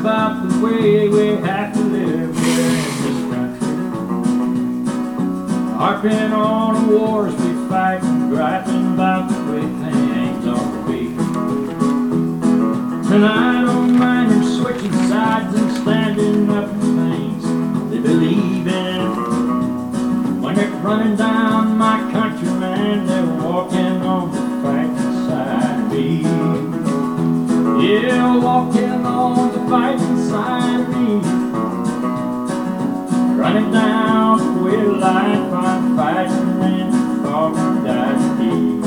about the way we have to live here in this country. Harping on the wars we fight and griping about the way things ought to be. And I don't mind them switching sides and standing up for things they believe in. When they're running down my countrymen, they're walking on the fighting side of me. Yeah, walking on the fighting side of me. Running down the way of life, I'm fighting and falling down deep.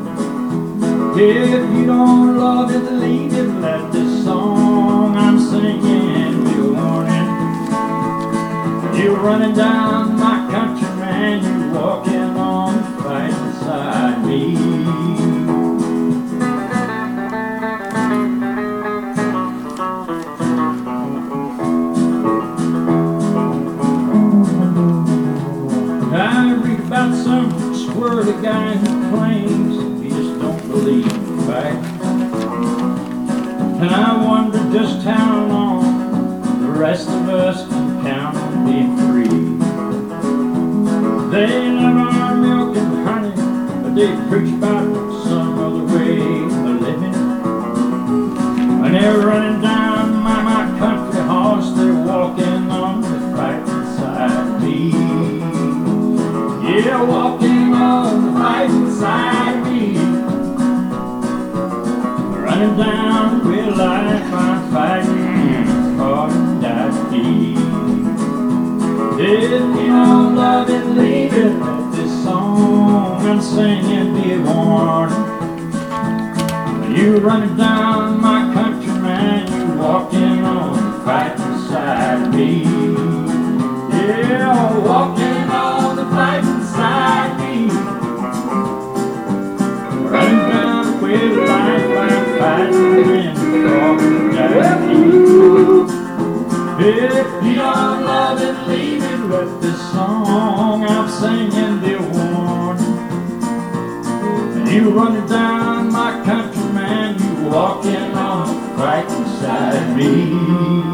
If you don't love it, leave it. Let this song I'm singing be a warning. You're running down my country, man. You're walking on the fighting side of me. I read about some squirrely guy who claims he just don't believe in facts. And I wonder just how long the rest of us can count on being free. They love our milk and honey, but they preach about some other way of living. When they're running down my country horse, they're walking on the fighting side of me. Yeah, walking on the fighting side of me. Running down real life, I'm fighting hard and die deep. If you don't love it, leave it. Let this song I'm singing be a warning. You running down my country, man, you walking on the fighting side of me. Yeah, walking on the fighting side of me. Running down the way of life, I'm fighting and falling down deep. If you don't love it, leave it. Let this song I'm singing be a warning. You running down my country, man, you walking on the fighting side of me.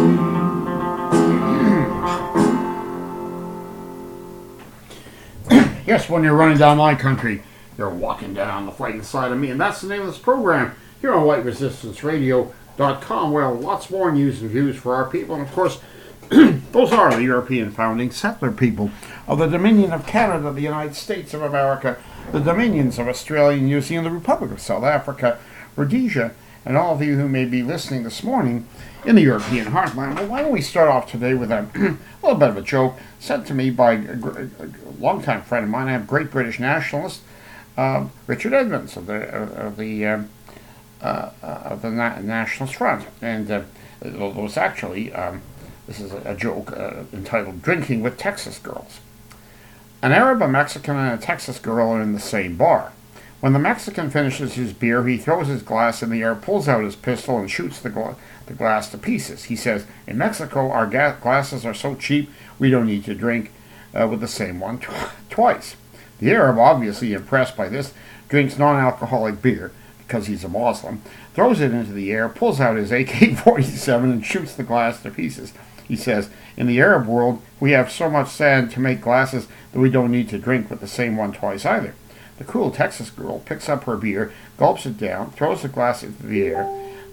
Yes, when you're running down my country, you're walking down the fighting side of me. And that's the name of this program here on WhiteResistanceRadio.com. Well, lots more news and views for our people. And of course, those are the European founding settler people of the Dominion of Canada, the United States of America, the Dominions of Australia, New Zealand, the Republic of South Africa, Rhodesia, and all of you who may be listening this morning in the European heartland. Well, why don't we start off today with a little bit of a joke sent to me by a longtime friend of mine, a great British nationalist, Richard Edmonds of the Nationalist Front. And it was actually, this is a joke entitled "Drinking with Texas Girls." An Arab, a Mexican, and a Texas girl are in the same bar. When the Mexican finishes his beer, he throws his glass in the air, pulls out his pistol, and shoots the glass to pieces. He says, "In Mexico, our glasses are so cheap, we don't need to drink with the same one twice." The Arab, obviously impressed by this, drinks non-alcoholic beer, because he's a Muslim, throws it into the air, pulls out his AK-47, and shoots the glass to pieces. He says, "In the Arab world, we have so much sand to make glasses that we don't need to drink with the same one twice either." The cool Texas girl picks up her beer, gulps it down, throws the glass into the air,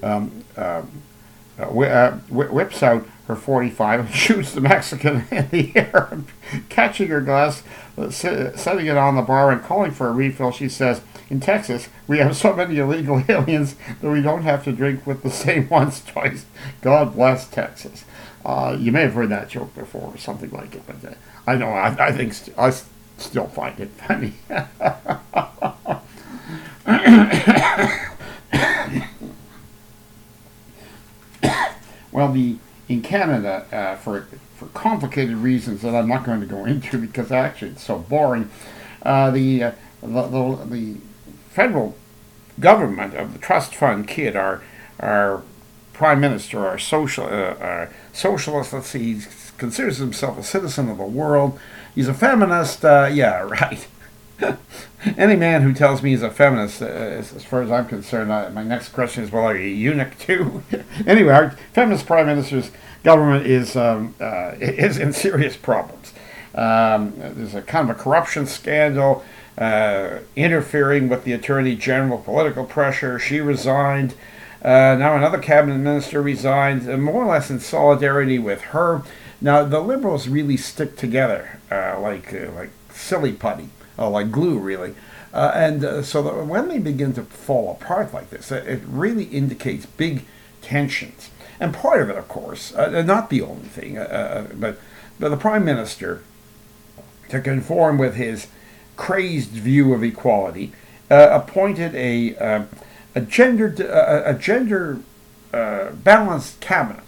whips out her .45 and shoots the Mexican in the air. Catching her glass, setting it on the bar and calling for a refill, she says, "In Texas, we have so many illegal aliens that we don't have to drink with the same ones twice. God bless Texas." You may have heard that joke before or something like it, but I know I think I still find it funny. Well, in Canada, for complicated reasons that I'm not going to go into because actually it's so boring, the federal government of the trust fund kid, our prime minister, our socialist, let's see, he considers himself a citizen of the world. He's a feminist, yeah, right. Any man who tells me he's a feminist, as far as I'm concerned, my next question is, well, are you a eunuch too? Anyway, our feminist prime minister's government is in serious problems. There's a kind of a corruption scandal, interfering with the attorney general, political pressure. She resigned. Now another cabinet minister resigned, more or less in solidarity with her. Now the Liberals really stick together like silly putty, like glue, really. So that when they begin to fall apart like this, it really indicates big tensions. And part of it, of course, not the only thing, but the Prime Minister, to conform with his crazed view of equality, appointed a gender balanced cabinet,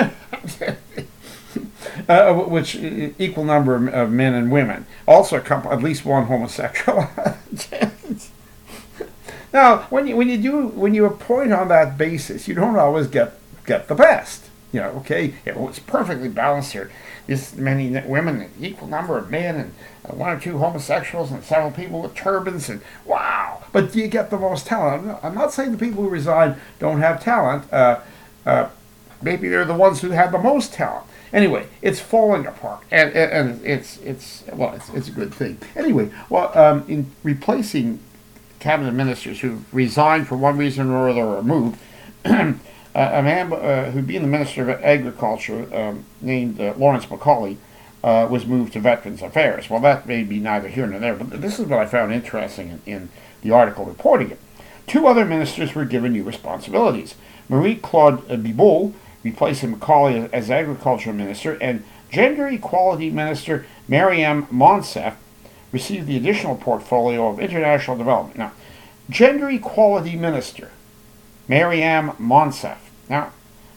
which equal number of men and women, also at least one homosexual. Now, when you appoint on that basis, you don't always get the best. Okay, it's perfectly balanced here. This many women, equal number of men, and one or two homosexuals, and several people with turbans, and wow! But do you get the most talent? I'm not saying the people who resign don't have talent. Maybe they're the ones who have the most talent. Anyway, it's falling apart, and it's a good thing. Anyway, in replacing cabinet ministers who resigned for one reason or other or moved, a man who'd been the Minister of Agriculture, named Lawrence Macaulay, was moved to Veterans Affairs. Well, that may be neither here nor there, but this is what I found interesting in the article reporting it. Two other ministers were given new responsibilities. Marie-Claude Bibeau, replacing Macaulay as Agriculture Minister, and Gender Equality Minister Maryam Monsef received the additional portfolio of international development. Now, Gender Equality Minister Maryam Monsef. Now,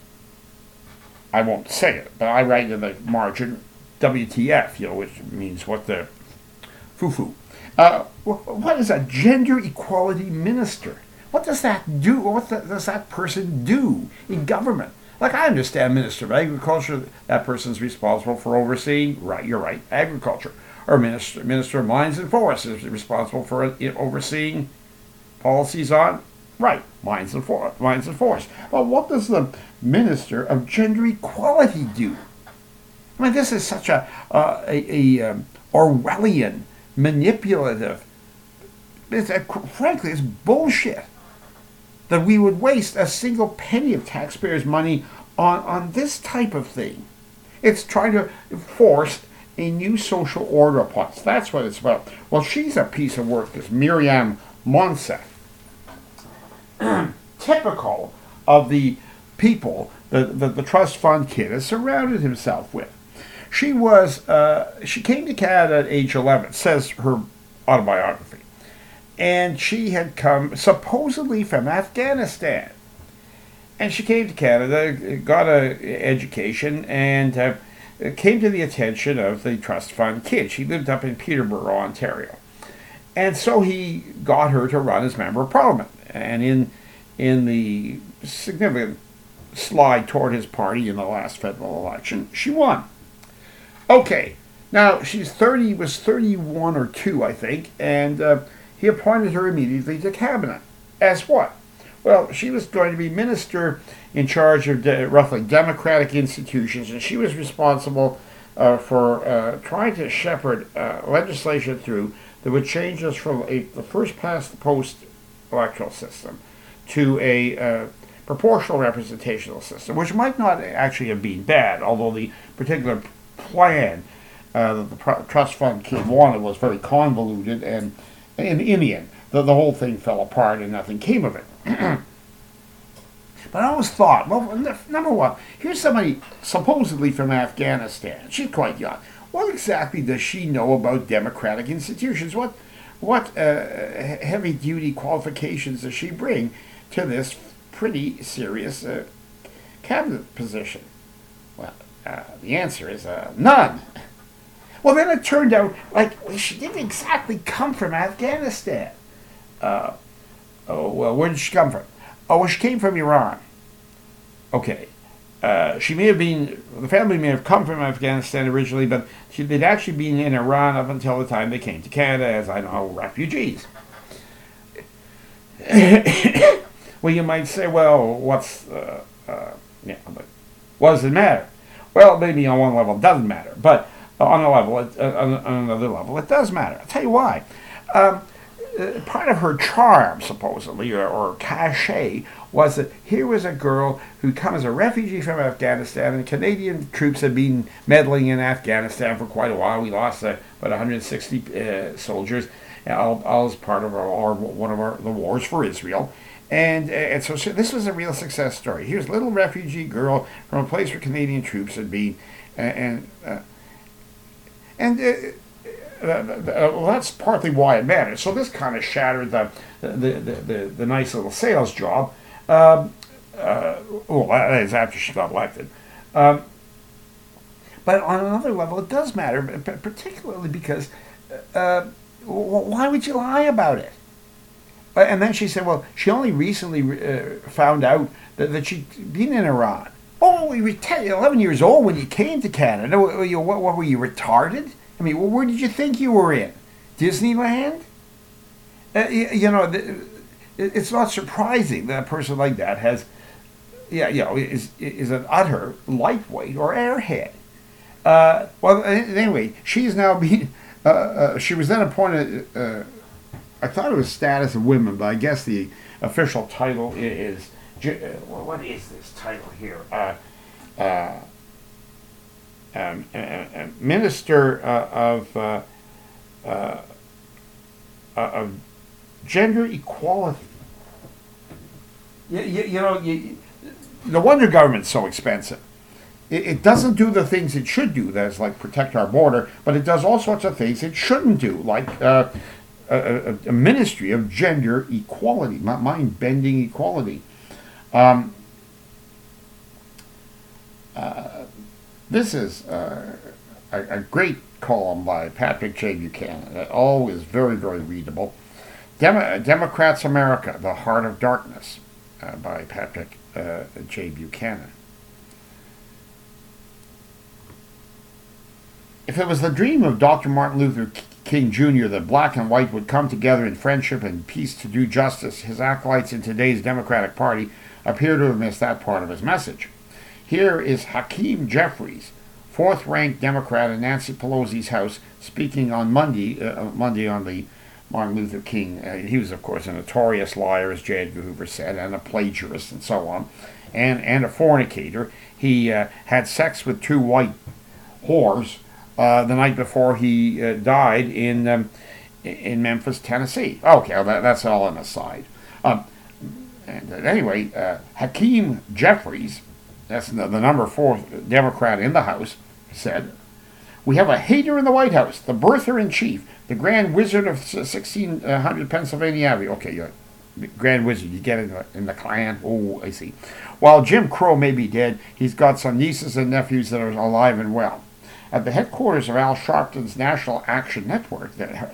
I won't say it, but I write in the margin WTF, which means what the foo-foo. What is a gender equality minister? What does that do? What does that person do in government? Like, I understand Minister of Agriculture, that person's responsible for overseeing, you're right, agriculture. Or Minister of Mines and Forests is responsible for overseeing policies on, mines and forests. Well, what does the Minister of Gender Equality do? I mean, this is such a Orwellian, manipulative, frankly, it's bullshit that we would waste a single penny of taxpayers' money on this type of thing. It's trying to force a new social order upon us. That's what it's about. Well, she's a piece of work, this Maryam Monsef. Typical of the people that the trust fund kid has surrounded himself with. She came to Canada at age 11, says her autobiography. And she had come supposedly from Afghanistan. And she came to Canada, got an education, and came to the attention of the trust fund kid. She lived up in Peterborough, Ontario. And so he got her to run as Member of Parliament. And in the significant slide toward his party in the last federal election, she won. Okay, now was 31 or 2, I think, and he appointed her immediately to cabinet. As what? Well, she was going to be minister in charge of roughly democratic institutions, and she was responsible for trying to shepherd legislation through that would change us from the first past the post electoral system to a proportional representational system, which might not actually have been bad, although the particular plan that the trust fund kid wanted was very convoluted, and in the end, the whole thing fell apart and nothing came of it. But I always thought, well, number one, here's somebody supposedly from Afghanistan. She's quite young. What exactly does she know about democratic institutions? What heavy-duty qualifications does she bring to this pretty serious cabinet position? Well, the answer is none. Well, then it turned out she didn't exactly come from Afghanistan. Where did she come from? Oh, well, she came from Iran. Okay. the family may have come from Afghanistan originally, but they'd actually been in Iran up until the time they came to Canada as, I know, refugees. Well, you might say, well, but what does it matter? Well, maybe on one level it doesn't matter, but on another level it does matter. I'll tell you why. Part of her charm, supposedly, or cachet, was that here was a girl who come as a refugee from Afghanistan, and Canadian troops had been meddling in Afghanistan for quite a while. We lost about 160 soldiers, all as part of the wars for Israel. And so this was a real success story. Here's a little refugee girl from a place where Canadian troops had been, well, that's partly why it mattered. So this kind of shattered the nice little sales job. Well, that is after she got elected. But on another level, it does matter, particularly because why would you lie about it? And then she said, well, she only recently found out that she'd been in Iran. Oh, you were 11 years old when you came to Canada. What were you, retarded? I mean, where did you think you were in? Disneyland? It's not surprising that a person like that is an utter lightweight or airhead. Well, anyway, she's now being. She was then appointed. I thought it was status of women, but I guess the official title is. What is this title here? Minister of Gender Equality. No wonder government's so expensive. It doesn't do the things it should do, that's like protect our border, but it does all sorts of things it shouldn't do, like a ministry of gender equality, mind-bending equality. This is a great column by Patrick J. Buchanan. Always very, very readable. Democrats America, The Heart of Darkness, by Patrick J. Buchanan. If it was the dream of Dr. Martin Luther King Jr. that black and white would come together in friendship and peace to do justice, his acolytes in today's Democratic Party appear to have missed that part of his message. Here is Hakeem Jeffries, fourth-ranked Democrat in Nancy Pelosi's House, speaking on Monday on the Martin Luther King. He was, of course, a notorious liar, as J. Edgar Hoover said, and a plagiarist and so on, and a fornicator. He had sex with two white whores the night before he died in Memphis, Tennessee. Okay, well, that's all an aside. Anyway, Hakeem Jeffries, that's the number 4 Democrat in the House, said, "We have a hater in the White House, the birther-in-chief, the Grand Wizard of 1600 Pennsylvania Avenue." Okay, you're Grand Wizard, you get in the Klan? Oh, I see. While Jim Crow may be dead, he's got some nieces and nephews that are alive and well. At the headquarters of Al Sharpton's National Action Network,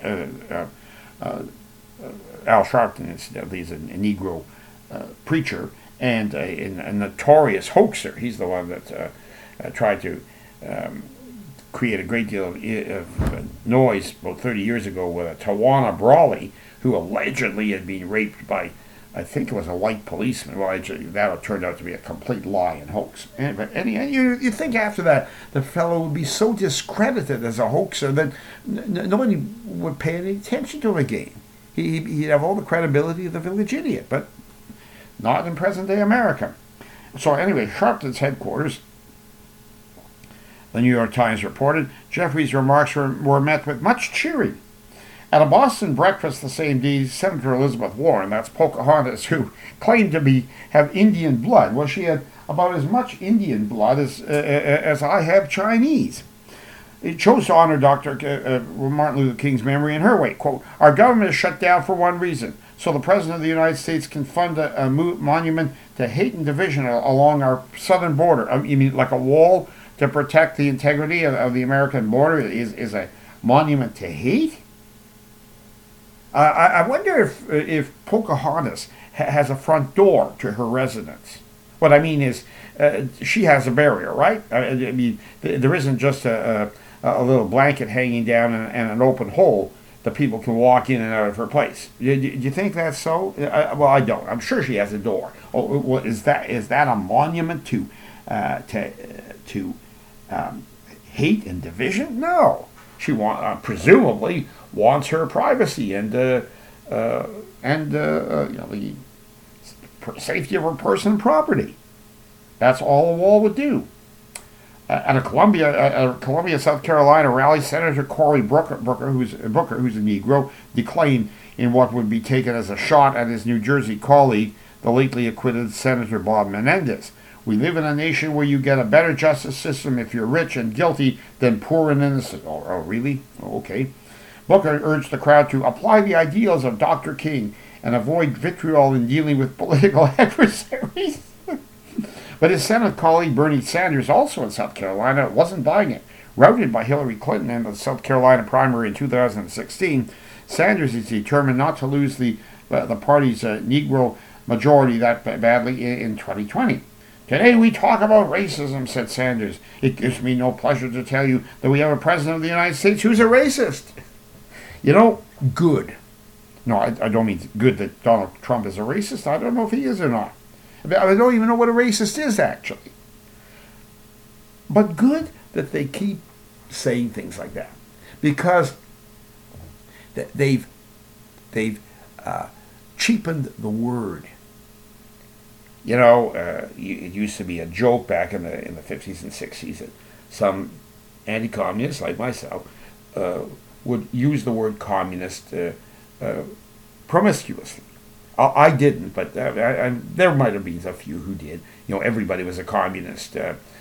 Al Sharpton, incidentally, is a Negro preacher and a notorious hoaxer. He's the one that tried to create a great deal of noise about 30 years ago with Tawana Brawley, who allegedly had been raped by, I think it was a white policeman. Well, actually, that turned out to be a complete lie and hoax. But you think after that, the fellow would be so discredited as a hoaxer that nobody would pay any attention to him again. He'd have all the credibility of the village idiot, but not in present-day America. So anyway, Sharpton's headquarters, the New York Times reported, Jeffries' remarks were met with much cheering. At a Boston breakfast the same day, Senator Elizabeth Warren, that's Pocahontas, who claimed to have Indian blood, well, she had about as much Indian blood as I have Chinese. It chose to honor Dr. Martin Luther King's memory in her way. Quote, "Our government is shut down for one reason, so the President of the United States can fund a monument to hate and division along our southern border." You mean like a wall to protect the integrity of the American border is a monument to hate? I wonder if Pocahontas has a front door to her residence. What I mean is, she has a barrier, right? I mean, there isn't just a little blanket hanging down and an open hole that people can walk in and out of her place. Do you think that's so? Well, I don't. I'm sure she has a door. Oh, well, is that a monument to hate and division? No. She presumably wants her privacy and the safety of her person and property. That's all a wall would do. At a Columbia, South Carolina rally, Senator Cory Booker, who's a Negro, declaimed in what would be taken as a shot at his New Jersey colleague, the lately acquitted Senator Bob Menendez. We live in a nation where you get a better justice system if you're rich and guilty than poor and innocent. Oh, really? Oh, okay. Booker urged the crowd to apply the ideals of Dr. King and avoid vitriol in dealing with political adversaries. But his Senate colleague Bernie Sanders, also in South Carolina, wasn't buying it. Routed by Hillary Clinton in the South Carolina primary in 2016, Sanders is determined not to lose the party's Negro majority that badly in 2020. Today we talk about racism, said Sanders. It gives me no pleasure to tell you that we have a president of the United States who's a racist. You know, good. No, I don't mean good that Donald Trump is a racist. I don't know if he is or not. I don't even know what a racist is, actually. But good that they keep saying things like that, because they've cheapened the word. You know, it used to be a joke back in the 50s and 60s that some anti-communists like myself would use the word communist promiscuously. I didn't, but there might have been a few who did. You know, everybody was a communist.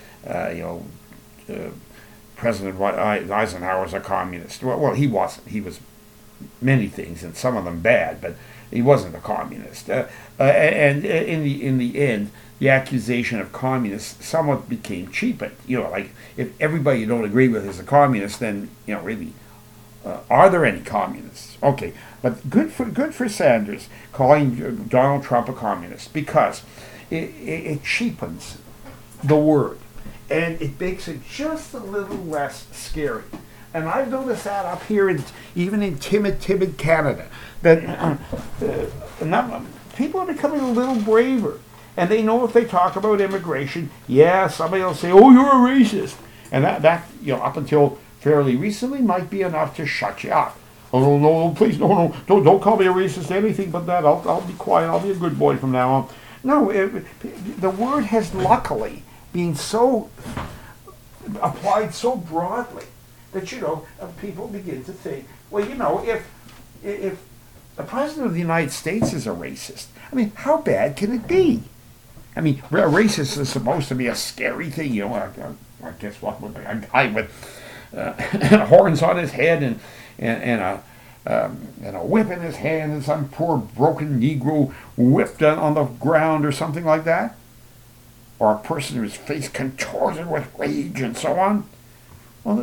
President Eisenhower was a communist. Well, he wasn't. He was many things, and some of them bad, but he wasn't a communist. And in the end, the accusation of communists somewhat became cheapened. You know, like if everybody you don't agree with is a communist, then really, are there any communists? Okay, but good for Sanders calling Donald Trump a communist, because it cheapens the word and it makes it just a little less scary. And I've noticed that up here, even in timid Canada, that people are becoming a little braver, and they know if they talk about immigration, somebody will say, "Oh, you're a racist," and that up until fairly recently might be enough to shut you up. Oh no, please, no, don't call me a racist, anything but that. I'll be quiet. I'll be a good boy from now on. No, the word has luckily been so applied so broadly that people begin to think, well, if the president of the United States is a racist, I mean, how bad can it be? I mean, a racist is supposed to be a scary thing, I guess what a guy with horns on his head and a whip in his hand, and some poor broken Negro whipped on the ground or something like that, or a person whose face contorted with rage and so on. Well,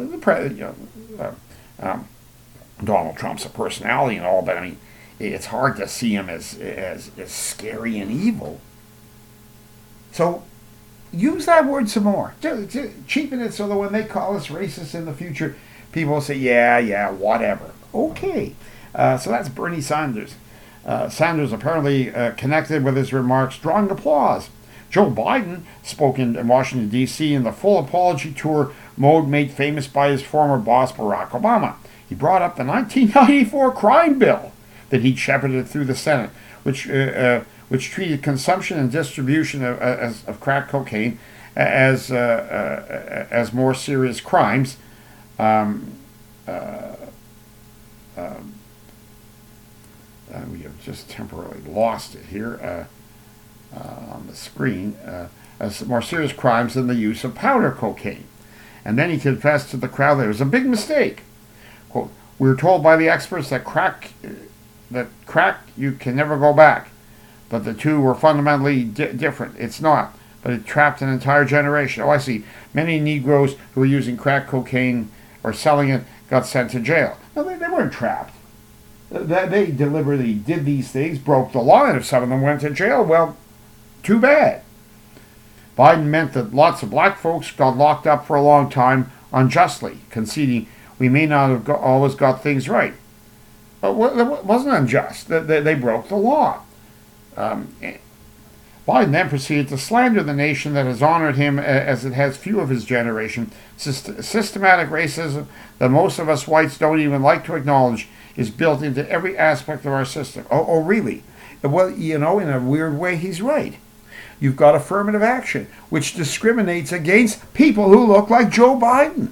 Donald Trump's a personality and all, but I mean, it's hard to see him as scary and evil. So use that word some more. Cheapen it so that when they call us racist in the future, people will say, yeah, whatever. Okay. So that's Bernie Sanders. Sanders apparently connected with his remarks, drawing applause. Joe Biden spoke in Washington, D.C. in the full apology tour mode made famous by his former boss, Barack Obama. He brought up the 1994 crime bill that he shepherded through the Senate, which treated consumption and distribution of crack cocaine as more serious crimes. We have just temporarily lost it here on the screen, as more serious crimes than the use of powder cocaine. And then he confessed to the crowd that it was a big mistake. Quote, "We were told by the experts that crack you can never go back, but the two were fundamentally different. It's not, but it trapped an entire generation." Oh, I see. Many Negroes who were using crack cocaine or selling it got sent to jail. No, they weren't trapped. They deliberately did these things, broke the law, and if some of them went to jail, well, too bad. Biden meant that lots of black folks got locked up for a long time unjustly, conceding we may not have always got things right. But it wasn't unjust. They broke the law. Biden then proceeded to slander the nation that has honored him as it has few of his generation. Systematic racism that most of us whites don't even like to acknowledge is built into every aspect of our system. Oh, really? Well, in a weird way, he's right. You've got affirmative action, which discriminates against people who look like Joe Biden.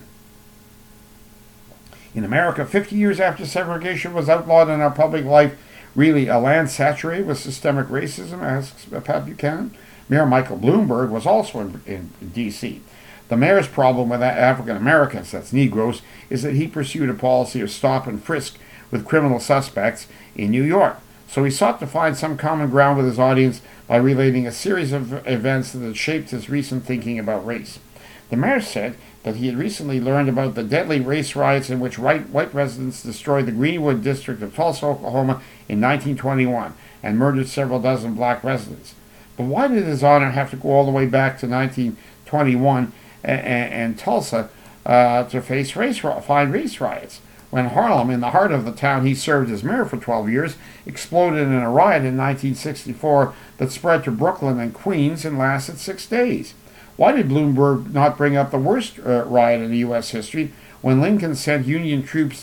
In America, 50 years after segregation was outlawed in our public life, really a land saturated with systemic racism, asks Pat Buchanan. Mayor Michael Bloomberg was also in D.C. The mayor's problem with African Americans, that's Negroes, is that he pursued a policy of stop and frisk with criminal suspects in New York. So he sought to find some common ground with his audience by relating a series of events that had shaped his recent thinking about race. The mayor said that he had recently learned about the deadly race riots in which white residents destroyed the Greenwood district of Tulsa, Oklahoma in 1921 and murdered several dozen black residents. But why did his honor have to go all the way back to 1921 and Tulsa to face race riots? When Harlem, in the heart of the town he served as mayor for 12 years, exploded in a riot in 1964 that spread to Brooklyn and Queens and lasted 6 days. Why did Bloomberg not bring up the worst riot in U.S. history when Lincoln sent Union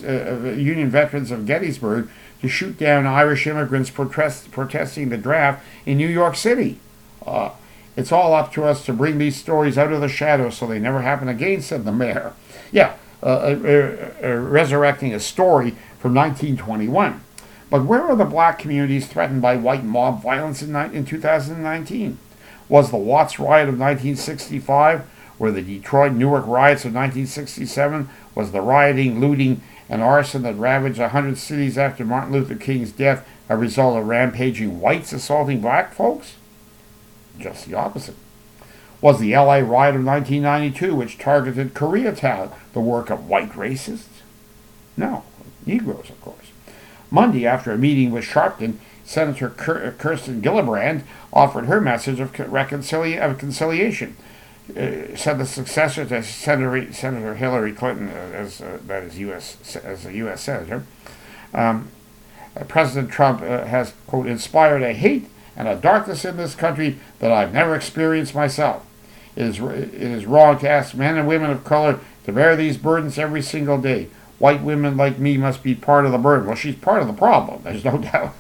veterans of Gettysburg to shoot down Irish immigrants protesting the draft in New York City? It's all up to us to bring these stories out of the shadows so they never happen again, said the mayor. Yeah, resurrecting a story from 1921. But where are the black communities threatened by white mob violence in 2019? Was the Watts riot of 1965, or the Detroit Newark riots of 1967, was the rioting, looting, and arson that ravaged 100 cities after Martin Luther King's death a result of rampaging whites assaulting black folks? Just the opposite. Was the LA riot of 1992, which targeted Koreatown, the work of white racists? No, Negroes, of course. Monday, after a meeting with Sharpton, Senator Kirsten Gillibrand offered her message of conciliation. Said the successor to Senator Hillary Clinton, as a U.S. senator, President Trump has, quote, inspired a hate and a darkness in this country that I've never experienced myself. It is wrong to ask men and women of color to bear these burdens every single day. White women like me must be part of the burden. Well, she's part of the problem, there's no doubt.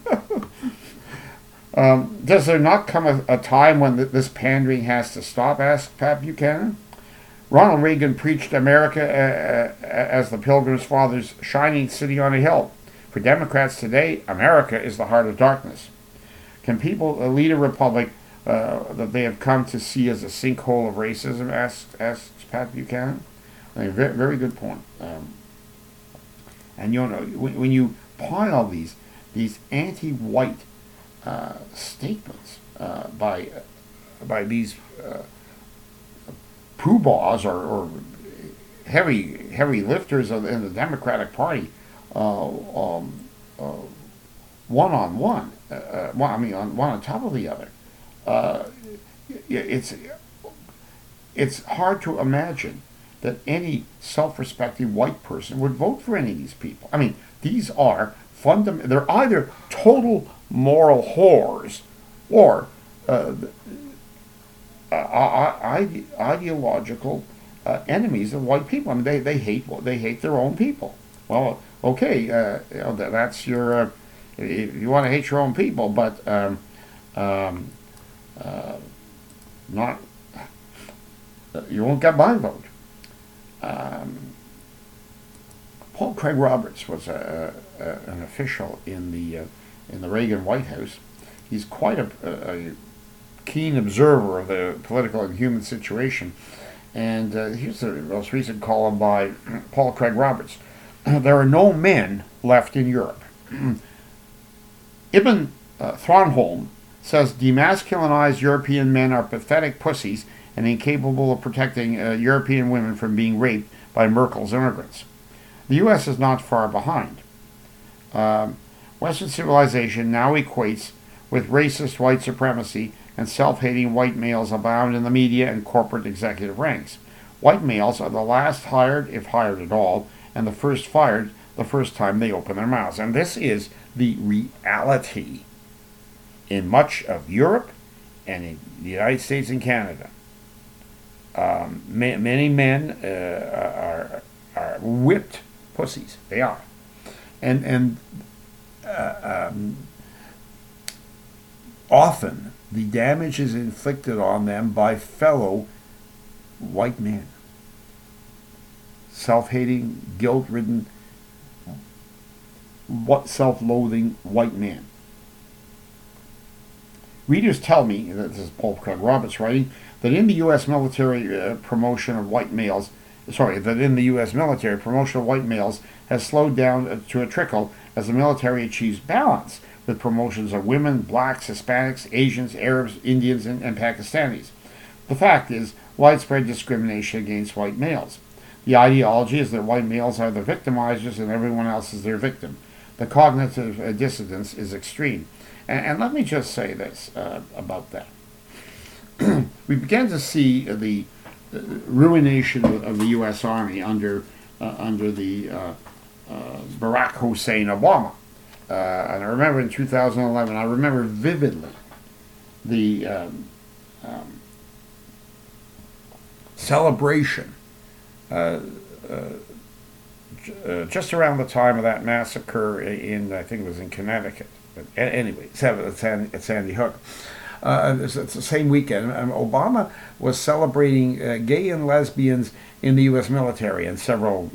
Does there not come a time when this pandering has to stop, asked Pat Buchanan. Ronald Reagan preached America as the Pilgrim's Father's shining city on a hill. For Democrats today, America is the heart of darkness. Can people lead a republic that they have come to see as a sinkhole of racism, asks Pat Buchanan? I mean, very, very good point. And when you pile these anti-white statements by these poobahs or heavy lifters in the Democratic Party, one on one, one on top of the other, it's hard to imagine that any self-respecting white person would vote for any of these people. I mean, these are they're either total moral whores or ideological enemies of white people. I mean, they hate their own people. Well, okay, that's your if you want to hate your own people, but not you won't get my vote. Paul Craig Roberts was an official in the Reagan White House. He's quite a keen observer of the political and human situation. And here's the most recent column by Paul Craig Roberts. There are no men left in Europe. Ibn Thronholm says demasculinized European men are pathetic pussies and incapable of protecting European women from being raped by Merkel's immigrants. The U.S. is not far behind. Western civilization now equates with racist white supremacy, and self-hating white males abound in the media and corporate executive ranks. White males are the last hired, if hired at all, and the first fired the first time they open their mouths. And this is the reality in much of Europe and in the United States and Canada. Many men are whipped pussies. They are. And often the damage is inflicted on them by fellow white men. Self-hating, guilt-ridden, self-loathing white men. Readers tell me, this is Paul Craig Roberts writing, that in the U.S. military promotion of white males has slowed down to a trickle as the military achieves balance with promotions of women, blacks, Hispanics, Asians, Arabs, Indians, and Pakistanis. The fact is widespread discrimination against white males. The ideology is that white males are the victimizers and everyone else is their victim. The cognitive dissonance is extreme. And let me just say this about that. We began to see the ruination of the U.S. Army under the Barack Hussein Obama. And I remember in 2011, I remember vividly the celebration just around the time of that massacre in, I think it was in Connecticut. But anyway, at Sandy Hook. It's the same weekend. Obama was celebrating gay and lesbians in the U.S. military, and several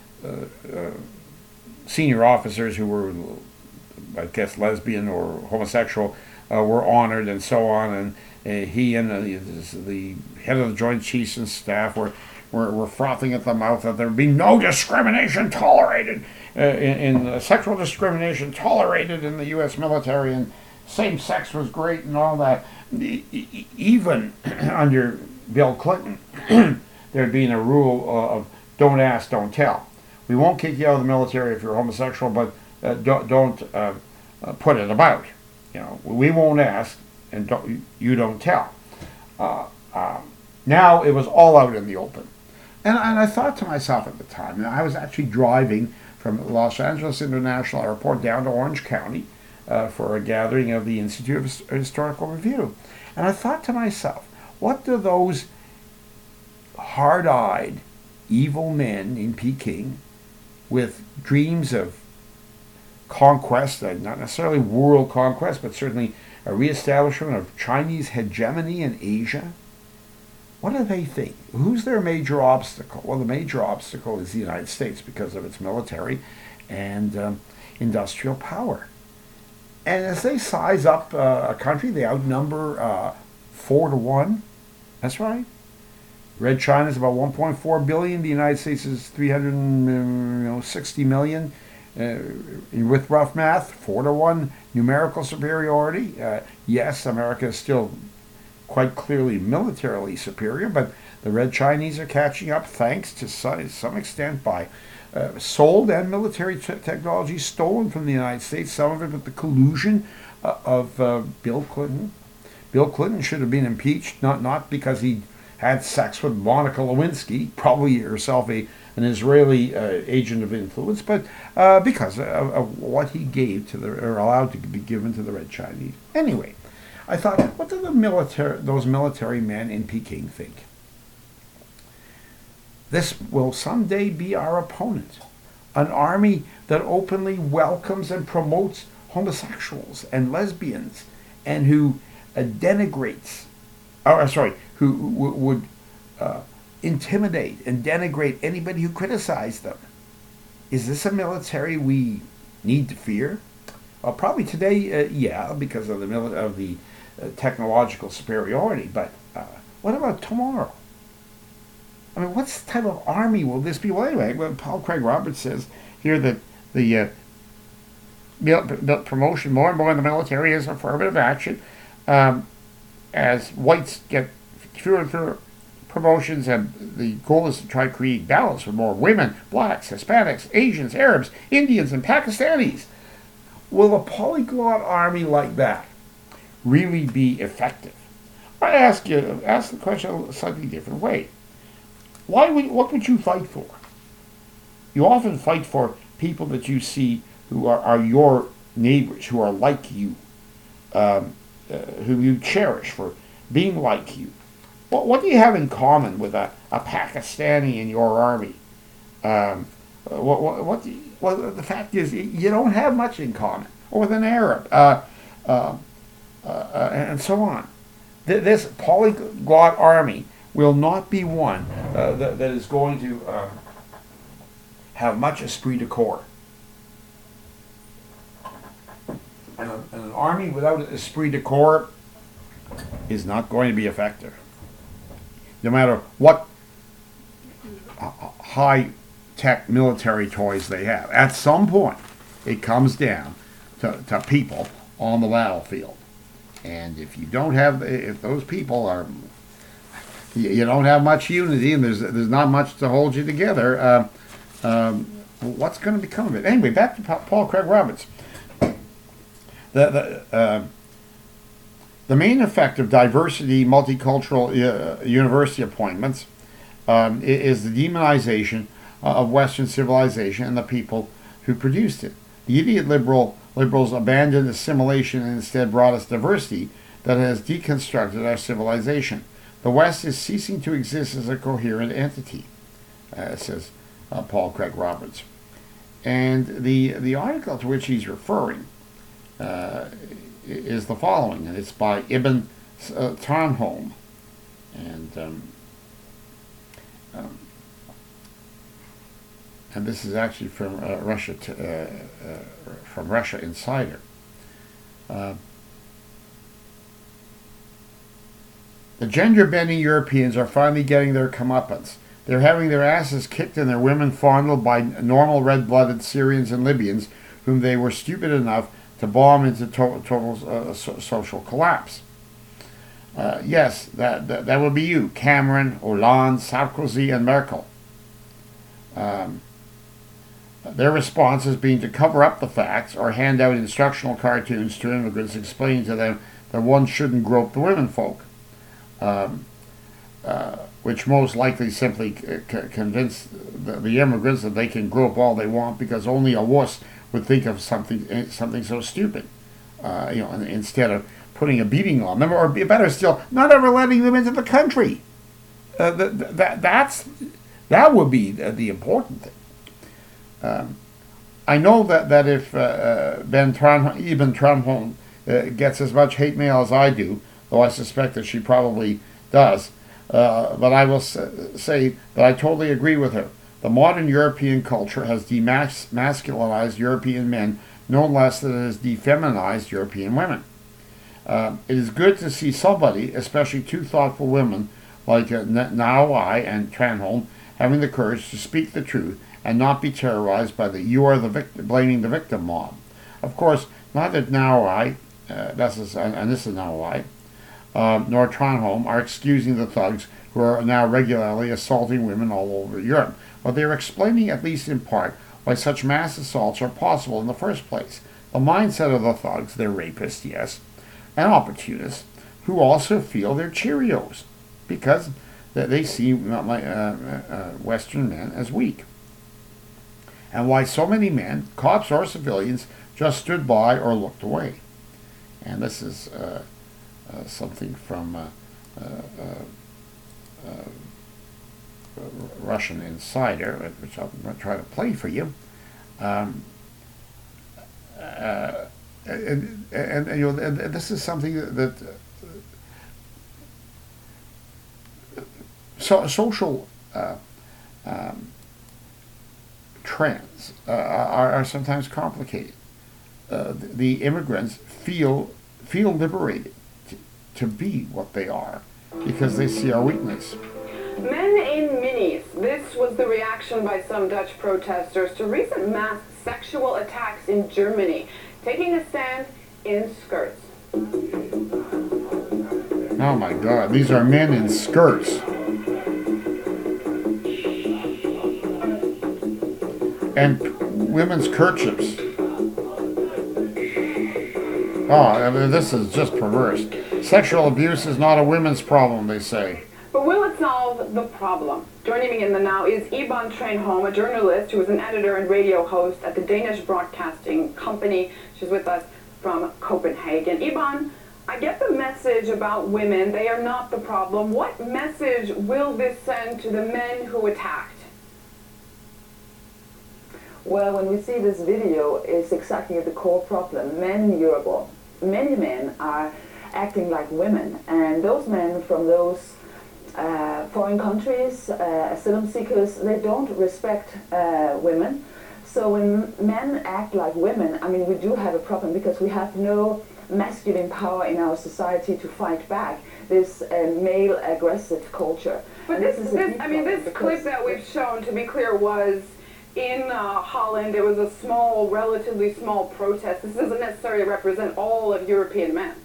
senior officers who were, I guess, lesbian or homosexual were honored and so on. And he and the head of the Joint Chiefs and Staff were frothing at the mouth that there would be no discrimination tolerated in sexual discrimination tolerated in the U.S. military, and same-sex was great and all that. Even under Bill Clinton, there had been a rule of don't ask, don't tell. We won't kick you out of the military if you're homosexual, but don't put it about. You know, we won't ask, and you don't tell. Now it was all out in the open. And I thought to myself at the time, and I was actually driving from Los Angeles International Airport down to Orange County for a gathering of the Institute of Historical Review. And I thought to myself, what do those hard-eyed, evil men in Peking with dreams of conquest, not necessarily world conquest, but certainly a reestablishment of Chinese hegemony in Asia, what do they think? Who's their major obstacle? Well, the major obstacle is the United States because of its military and industrial power. And as they size up a country, they outnumber 4 to 1. That's right. Red China is about 1.4 billion. The United States is 360 million. With rough math, 4 to 1 numerical superiority. Yes, America is still quite clearly militarily superior, but the Red Chinese are catching up thanks to some extent by sold and military technology stolen from the United States, some of it with the collusion of Bill Clinton. Bill Clinton should have been impeached, not because he had sex with Monica Lewinsky, probably herself an Israeli agent of influence, but because of what he gave to or allowed to be given to the Red Chinese. Anyway, I thought, what do those military men in Peking think? This will someday be our opponent, an army that openly welcomes and promotes homosexuals and lesbians, and who denigrates, who would intimidate and denigrate anybody who criticized them. Is this a military we need to fear? Well, probably today, yeah, because of the technological superiority. But what about tomorrow? I mean, what type of army will this be? Well, anyway, Paul Craig Roberts says here that the promotion more and more in the military is affirmative action. As whites get fewer and fewer promotions, and the goal is to try to create balance with more women, blacks, Hispanics, Asians, Arabs, Indians, and Pakistanis. Will a polyglot army like that really be effective? I ask the question a slightly different way. What would you fight for? You often fight for people that you see who are your neighbors, who are like you, whom you cherish for being like you. What do you have in common with a Pakistani in your army? Well, the fact is, you don't have much in common, or with an Arab, and so on. This polyglot army will not be one that is going to have much esprit de corps. And an army without esprit de corps is not going to be effective. No matter what high-tech military toys they have. At some point, it comes down to people on the battlefield. And if you don't have, if those people are, you don't have much unity, and there's not much to hold you together, what's going to become of it? Anyway, back to Paul Craig Roberts. The main effect of diversity, multicultural university appointments is the demonization of Western civilization and the people who produced it. The idiot liberals abandoned assimilation and instead brought us diversity that has deconstructed our civilization. The West is ceasing to exist as a coherent entity, says Paul Craig Roberts. And the article to which he's referring is the following, and it's by Ibn Tarnholm. And this is actually from Russia Insider. The gender-bending Europeans are finally getting their comeuppance. They're having their asses kicked and their women fondled by normal red-blooded Syrians and Libyans whom they were stupid enough to bomb into total social collapse. Yes, that would be you, Cameron, Hollande, Sarkozy, and Merkel. Their response has been to cover up the facts or hand out instructional cartoons to immigrants explaining to them that one shouldn't grope the women folk, which most likely simply convince the immigrants that they can grope all they want because only a wuss would think of something so stupid, instead of putting a beating on them, or better still, not ever letting them into the country. That would be the important thing. I know that if Ibn Tarnholm gets as much hate mail as I do, though I suspect that she probably does, but I will say that I totally agree with her. The modern European culture has demasculinized European men no less than it has defeminized European women. It is good to see somebody, especially two thoughtful women like Nawai and Tarnholm, having the courage to speak the truth and not be terrorized by the "you are the victim" blaming the victim mob. Of course, neither Nawai, this is Nawai, nor Tarnholm are excusing the thugs who are now regularly assaulting women all over Europe, but they are explaining, at least in part, why such mass assaults are possible in the first place. The mindset of the thugs, they're rapists, yes, and opportunists, who also feel they're Cheerios, because they see Western men as weak. And why so many men, cops or civilians, just stood by or looked away. And this is something from Russian Insider, which I'll try to play for you. And this is something that social trends are sometimes complicated. The immigrants feel liberated to be what they are because they see our weakness. Men in minis. This was the reaction by some Dutch protesters to recent mass sexual attacks in Germany, taking a stand in skirts. Oh my God, these are men in skirts. And women's kerchiefs. Oh, I mean, this is just perverse. Sexual abuse is not a women's problem, they say. But will it solve the problem? Joining me in the now is Iban Trainholm, a journalist who is an editor and radio host at the Danish Broadcasting Company. She's with us from Copenhagen. Iban, I get the message about women. They are not the problem. What message will this send to the men who attacked? Well, when we see this video, it's exactly the core problem. Men in Europe, or many men are acting like women, and those men from those foreign countries, asylum seekers, they don't respect women. So when men act like women, I mean, we do have a problem because we have no masculine power in our society to fight back this male aggressive culture. But this clip that we've shown, to be clear, was in Holland. There was a small, relatively small protest. This doesn't necessarily represent all of European men.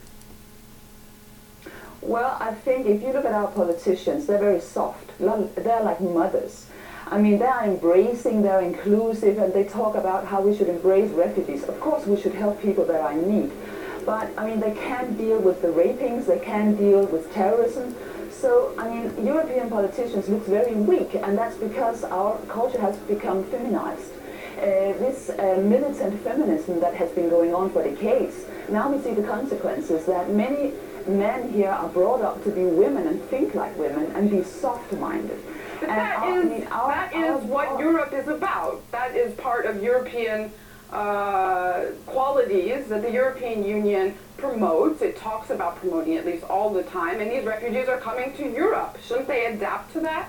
Well, I think if you look at our politicians, they're very soft. They're like mothers. I mean, they're embracing, they're inclusive, and they talk about how we should embrace refugees. Of course, we should help people that are in need. But, I mean, they can't deal with the rapings, they can't deal with terrorism. So, I mean, European politicians look very weak, and that's because our culture has become feminized. This militant feminism that has been going on for decades, now we see the consequences that many men here are brought up to be women and think like women and be soft-minded. But that is what Europe is about. That is part of European qualities that the European Union promotes. It talks about promoting at least all the time, and these refugees are coming to Europe. Shouldn't they adapt to that?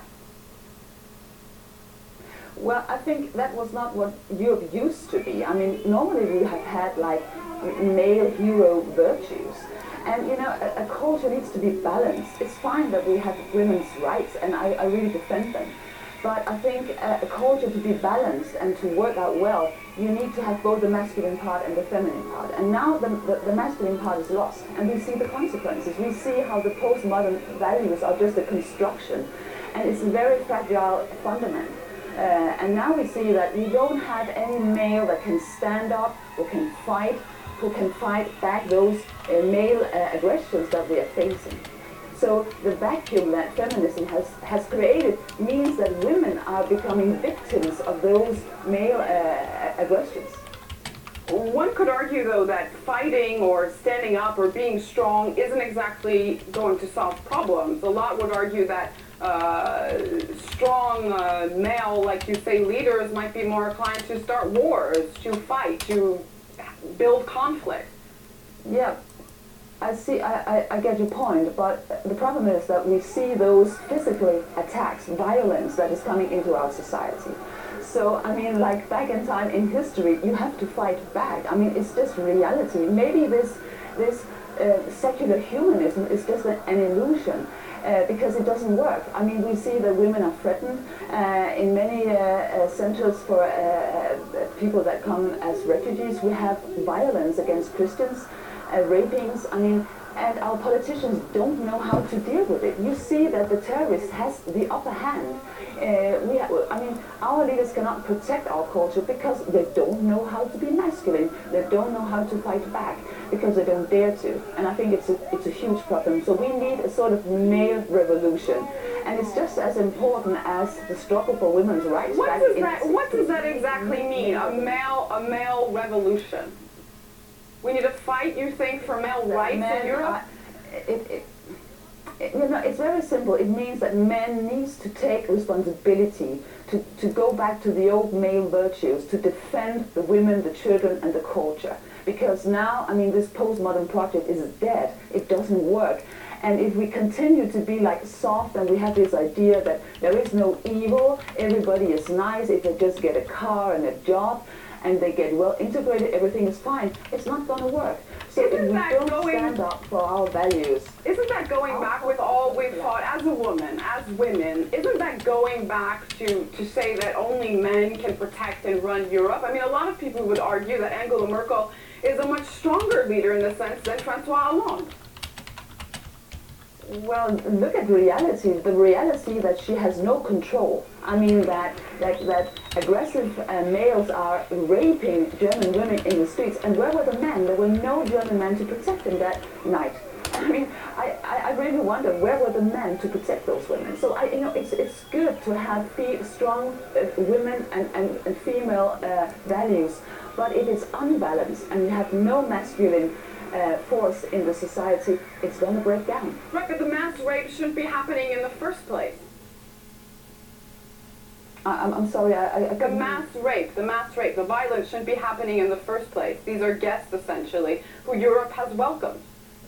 Well, I think that was not what Europe used to be. I mean, normally we have had like male hero virtues. And, you know, a culture needs to be balanced. It's fine that we have women's rights, and I really defend them. But I think a culture to be balanced and to work out well, you need to have both the masculine part and the feminine part. And now the masculine part is lost, and we see the consequences. We see how the postmodern values are just a construction, and it's a very fragile fundament. And now we see that we don't have any male that can stand up or who can fight back those male aggressions that we are facing. So the vacuum that feminism has created means that women are becoming victims of those male aggressions. One could argue, though, that fighting or standing up or being strong isn't exactly going to solve problems. A lot would argue that strong male, like you say, leaders might be more inclined to start wars, to fight, to build conflict. Yeah, I see. I get your point, but the problem is that we see those physical attacks, violence that is coming into our society. So, I mean, like back in time in history, you have to fight back. I mean, it's just reality. Maybe this secular humanism is just an illusion. Because it doesn't work. I mean, we see that women are threatened in many centers for people that come as refugees. We have violence against Christians, rapings. I mean, and our politicians don't know how to deal with it. You see that the terrorist has the upper hand. I mean, our leaders cannot protect our culture because they don't know how to be masculine. They don't know how to fight back because they don't dare to. And I think it's a huge problem. So we need a sort of male revolution. And it's just as important as the struggle for women's rights. What does that exactly mean, a male revolution? We need to fight, you think, for male rights in Europe? You know, it's very simple. It means that men needs to take responsibility to go back to the old male virtues, to defend the women, the children, and the culture. Because now, I mean, this postmodern project is dead. It doesn't work. And if we continue to be like soft and we have this idea that there is no evil, everybody is nice, if they just get a car and a job, and they get well integrated, everything is fine, it's not going to work. So if we don't stand up for our values... Isn't that going back with all we've fought as a woman, as women? Isn't that going back to say that only men can protect and run Europe? I mean, a lot of people would argue that Angela Merkel is a much stronger leader in the sense than Francois Hollande. Well, look at reality. The reality that she has no control. I mean that aggressive males are raping German women in the streets. And where were the men? There were no German men to protect them that night. I mean, I really wonder where were the men to protect those women. So it's good to have strong women and female values, but if it's unbalanced and you have no masculine force in the society, it's going to break down. Right, but the mass rape shouldn't be happening in the first place. I'm sorry, The mass rape, the violence shouldn't be happening in the first place. These are guests, essentially, who Europe has welcomed.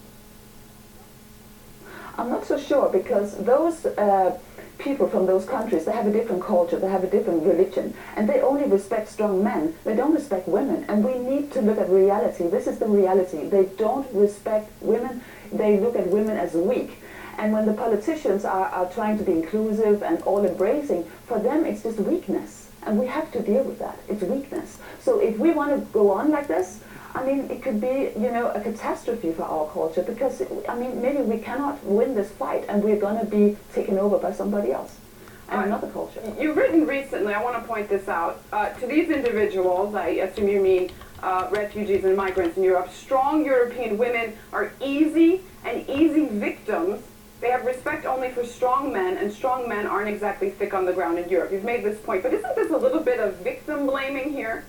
I'm not so sure, because those people from those countries, they have a different culture, they have a different religion, and they only respect strong men. They don't respect women, and we need to look at reality. This is the reality. They don't respect women. They look at women as weak. And when the politicians are trying to be inclusive and all-embracing, for them it's just weakness. And we have to deal with that. It's weakness. So if we want to go on like this, I mean, it could be, a catastrophe for our culture, because, maybe we cannot win this fight and we're going to be taken over by somebody else and another culture. You've written recently, I want to point this out, to these individuals, I assume you mean refugees and migrants in Europe, strong European women are easy victims. They have respect only for strong men, and strong men aren't exactly thick on the ground in Europe. You've made this point, but isn't this a little bit of victim blaming here?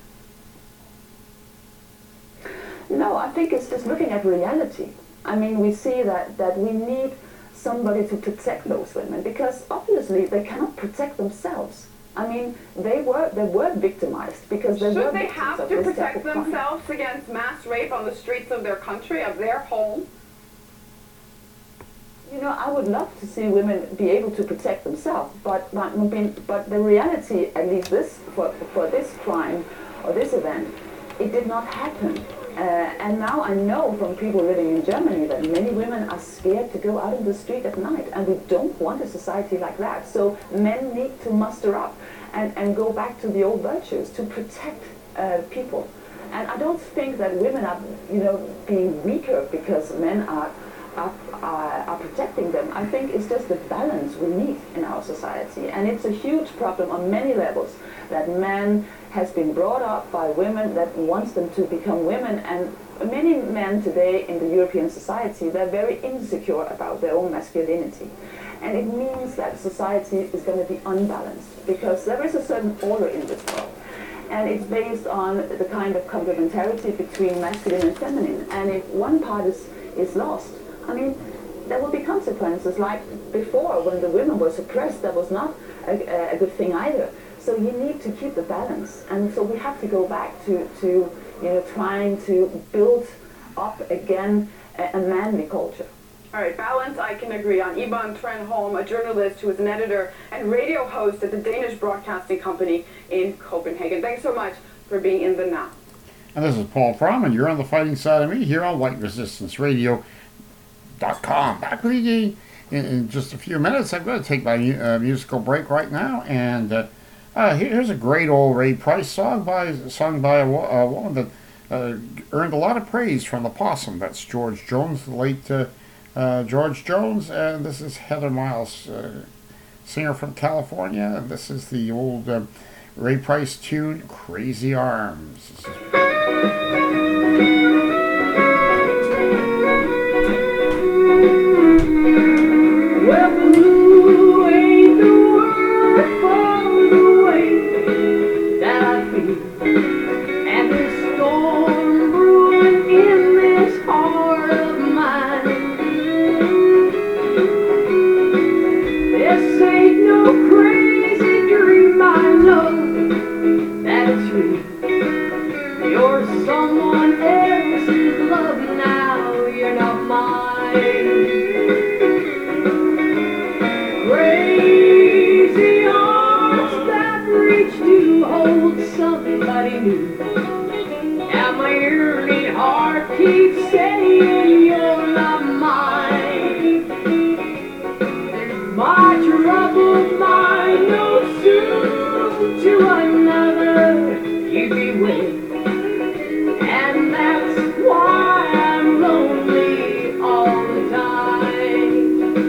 No, I think it's just looking at reality. I mean, we see that we need somebody to protect those women, because obviously they cannot protect themselves. I mean, they were victimized because they were victims of this type of crime. Should they have to protect themselves against mass rape on the streets of their country, of their home? I would love to see women be able to protect themselves, but the reality, at least for this crime or this event, it did not happen. And now I know from people living in Germany that many women are scared to go out in the street at night, and we don't want a society like that. So men need to muster up and go back to the old virtues to protect people. And I don't think that women are, being weaker because men are protecting them. I think it's just the balance we need in our society, and it's a huge problem on many levels that men has been brought up by women that wants them to become women, and many men today in the European society, they're very insecure about their own masculinity, and it means that society is going to be unbalanced because there is a certain order in this world. And it's based on the kind of complementarity between masculine and feminine. And if one part is lost, there will be consequences. Like before, when the women were suppressed, that was not a good thing either. So you need to keep the balance. And so we have to go back to trying to build up again a manly culture. All right, balance I can agree on. Iban Trenholm, a journalist who is an editor and radio host at the Danish Broadcasting Company in Copenhagen. Thanks so much for being in the Now. And this is Paul Fromm, and you're on the fighting side of me here on LightResistanceRadio.com. Back with you in just a few minutes. I'm going to take my musical break right now, and here's a great old Ray Price song sung by a woman that earned a lot of praise from the Possum. That's George Jones, the late George Jones, and this is Heather Miles, singer from California, and this is the old Ray Price tune, Crazy Arms. Well, blue ain't the word for the way that I feel, and this storm brewing in this heart of mine. This ain't no crazy dream, I know that it's real. You're someone else's love now, you're not mine. Crazy arms that reach to hold somebody new. And my yearning heart keeps saying you're not mine. My troubled mind knows soon to another you'd be with. And that's why I'm lonely all the time.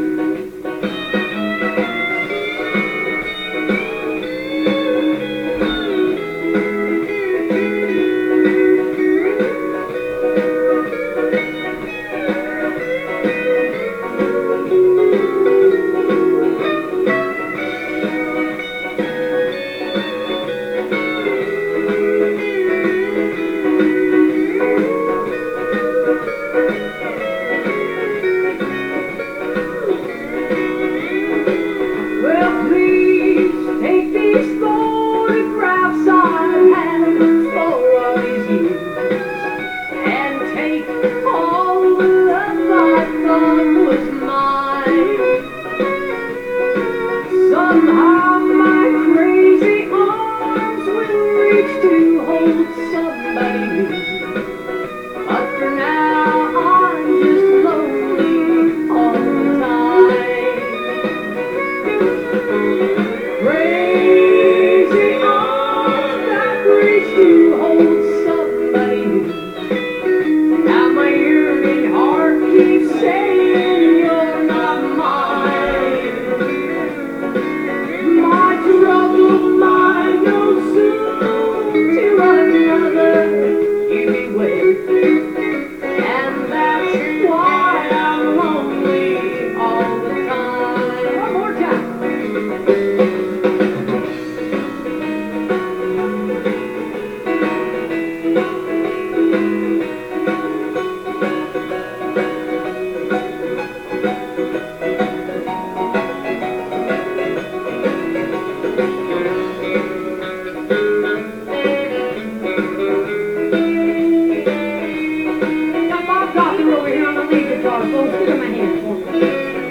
guitar, folks. Give him a hand for me.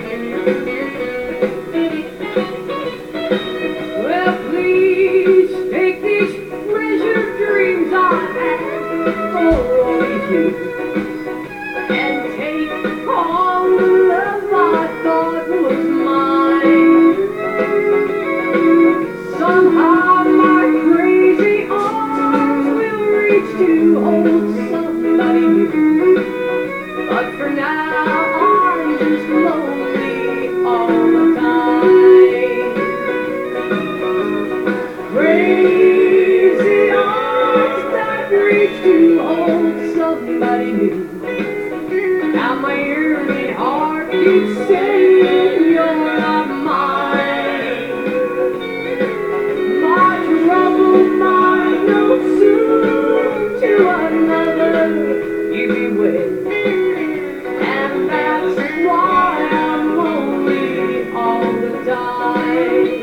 Well, please take these treasured dreams I had for you, and take all the love I thought was mine. Somehow my crazy arms will reach to hold somebody new, but for now I'm just lonely all the time. Crazy arms that reach to hold somebody new. Now my yearning heart keeps saying you're not mine. My troubled mind knows soon to another you be with, and that's why I'm lonely all the time.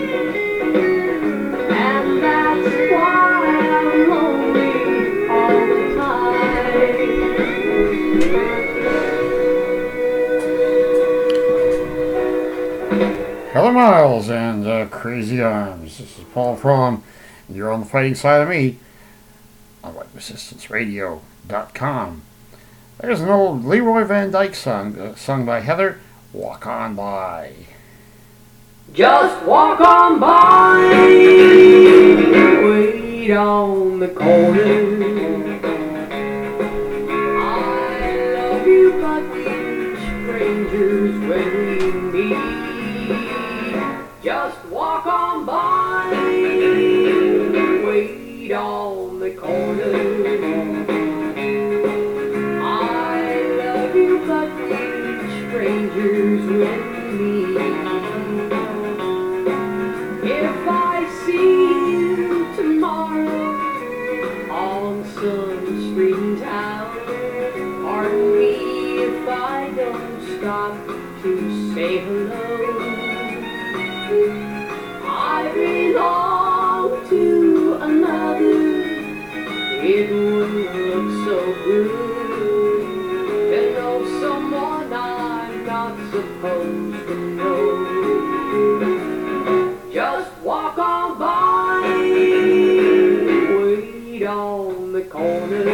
And that's why I'm lonely all the time. Helen Miles and Crazy Arms. This is Paul Fromm. You're on the fighting side of me on LifeResistanceRadio.com. There's an old Leroy Van Dyke song sung by Heather, Walk On By. Just walk on by, wait on the corner. I love you, but we're strangers when we meet. Just walk on by, wait on the corner. I love you, but we're strangers when we meet. If I see you tomorrow on some street in town, pardon me if I don't stop to say hello. I belong to another. It wouldn't look so good to know someone I'm not supposed to know. Just walk on by, wait on the corner.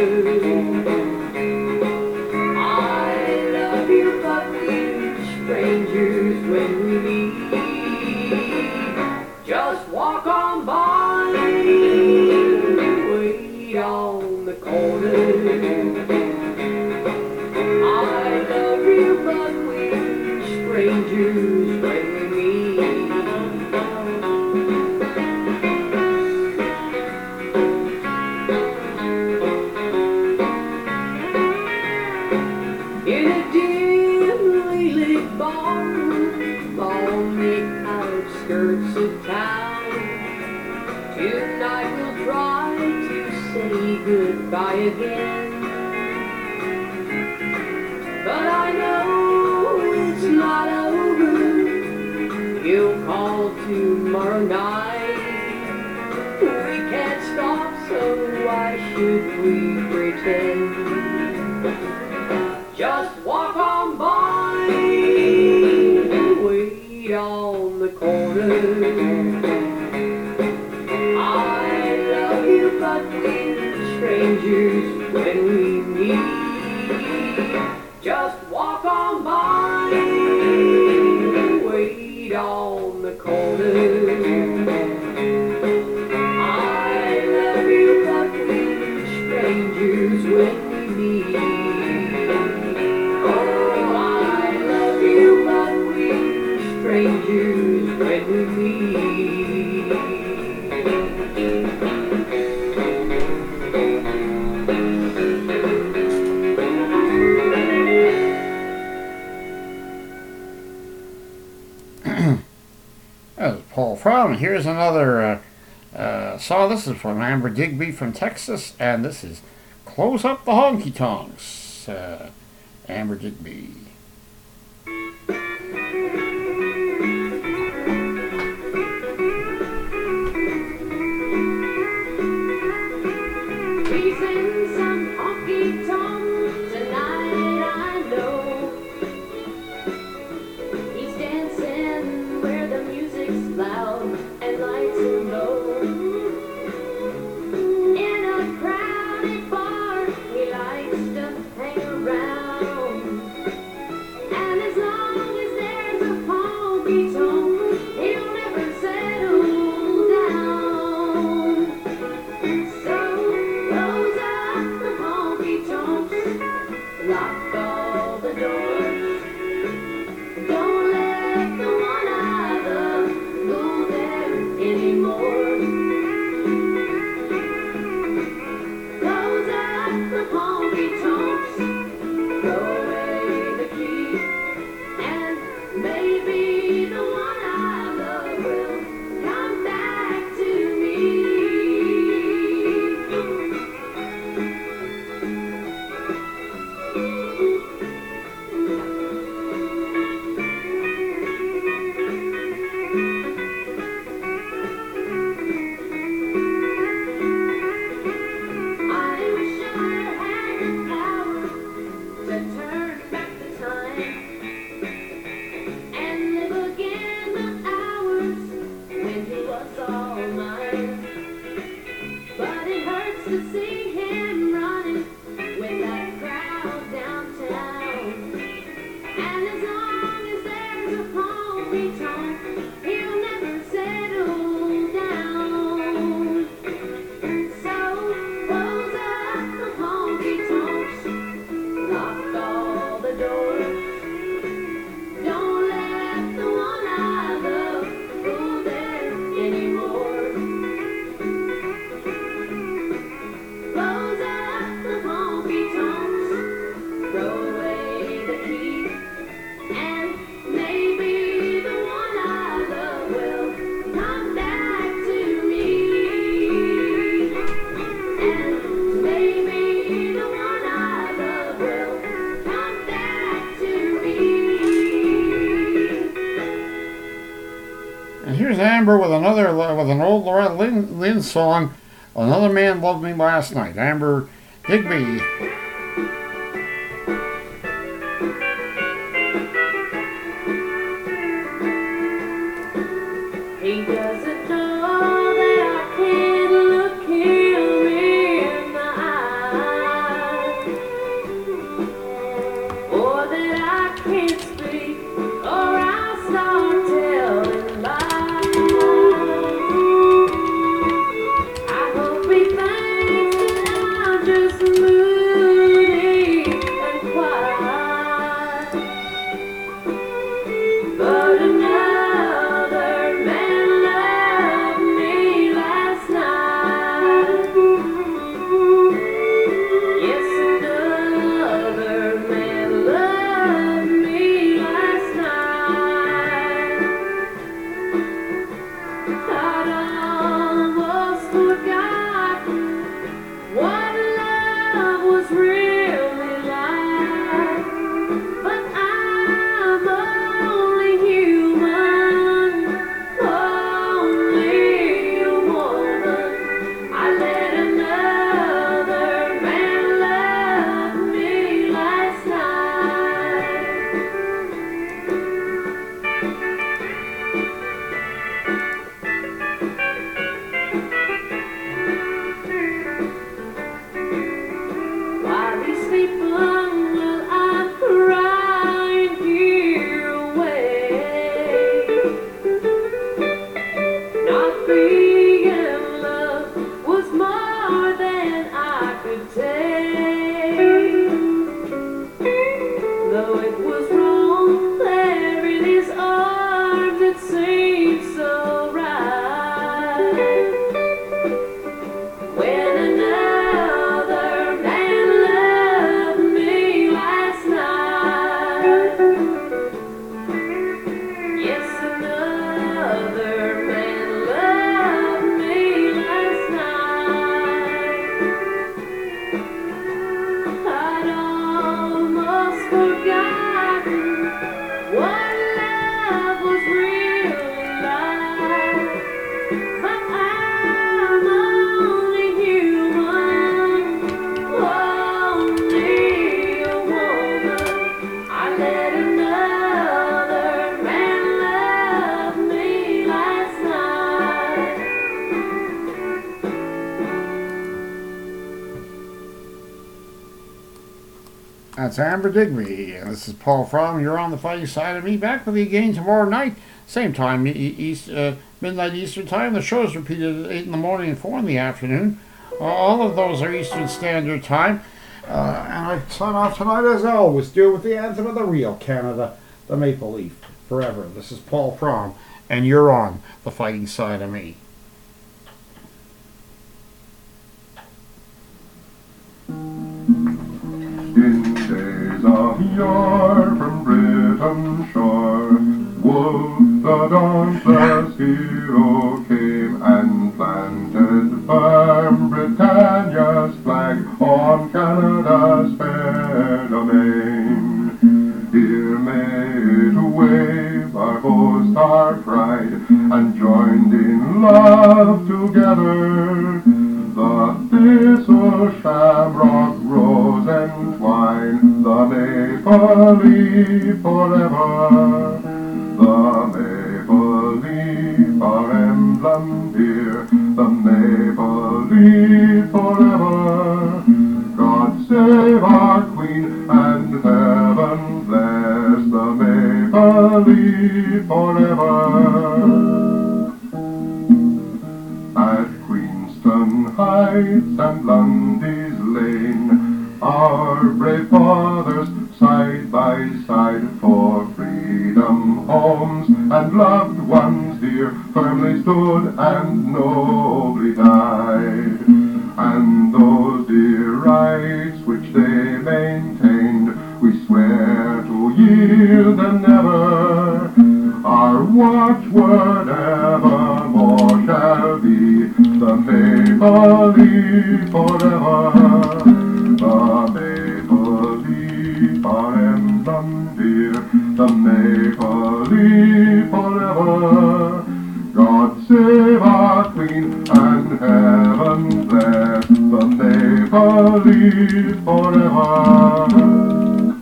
I love you, but we're strangers when we meet. Just walk on by, wait on the corner. I love you, but we're strangers when we meet. In a dimly lit bar on the outskirts of town, tonight we'll try to say goodbye again. But I know it's not over. You'll call tomorrow night. We can't stop, so why should we pretend? Just walk on by, wait on the corner. I love you, but we're strangers when we meet. Just walk on by, wait on the corner. I love you, but we're strangers when we meet. Oh, I love you, but we're strangers when we meet. That was Paul Fromm. Here's another song. This is from Amber Digby from Texas, and this is Close Up the Honky Tonks. Amber Digby. He's in some honky tonk tonight, I know. the doors. Don't let the one I love go there anymore. Close up the honky tonks, throw away the key, and maybe the one I love will come back to me. I wish I had the power to turn back the time and live again the hours when he was all mine. But it hurts to see him running with that crowd downtown. And as long as there's a honky tonk, he'll never settle down. So close up the honky tonks, lock all the doors. Don't let the one I love go there anymore. Close up the honky tonks, throw away the key, and maybe the one I love will come back to me. And maybe the one I love will come back to me. And here's Amber with with an old Loretta Lynn song, "Another Man Loved Me Last Night." Amber Digby. He doesn't know that I can't look him in the eye, or that I can't speak, or I'll start telling lies. I hope he thinks that I'm just moody and quiet, but another man loved me last night. Yes, another man loved me last night. I'd almost forgotten what love was really like, but I'm only human, only a woman. I let another man love me last night. While he's sleeping, will I cry and hear away? Not being in love was more than I could take. Though it was wrong there in his arms, it seemed so right. When another man loved me last night. Yes, another man loved me last night. I'd almost forgotten what love was really like, but I'm only human, only a woman. I let another man love me last night. That's Amber Digby, and this is Paul Fromm. You're on the Fighting Side of Me. Back with you again tomorrow night, same time, midnight Eastern Time. The show is repeated at 8 in the morning and 4 in the afternoon. All of those are Eastern Standard Time. And I sign off tonight as I always do with the anthem of the real Canada, the Maple Leaf, forever. This is Paul Prom, and you're on the fighting side of me. In days of yore from Britain's shore, Wolfe the dauntless hero came and planted firm Britannia's flag on Canada's fair domain. Here made to wave our boast, our pride, and joined in love together. The thistle, shamrock, rose, entwine, the maple leaf forever. The maple leaf, our emblem dear, the maple leaf forever. God save our Queen, and heaven bless the maple leaf forever. At Queenston Heights and Lundy's Lane, our brave fathers side by side for freedom, homes and loved ones dear, firmly stood and nobly died. And those dear rights which they maintained, we swear to yield and never. Our watchword evermore shall be the maple leaf forever. The maple leaf, our emblem dear, the maple leaf forever. God save our Queen, and heaven bless the maple leaf forever.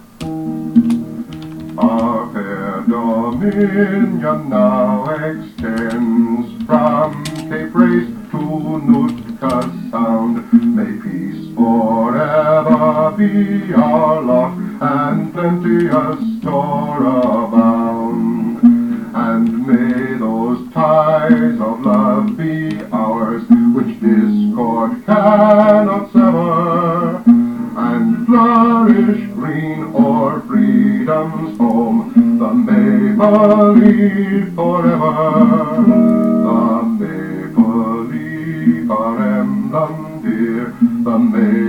Our fair dominion now extends from Cape Race to Nootka Sound. May peace forever be our lot, and plenteous store abound. And may those ties of love be ours, which discord cannot sever, and flourish green o'er freedom's home, the maple leaf forever. The maple leaf, our emblem dear, the maple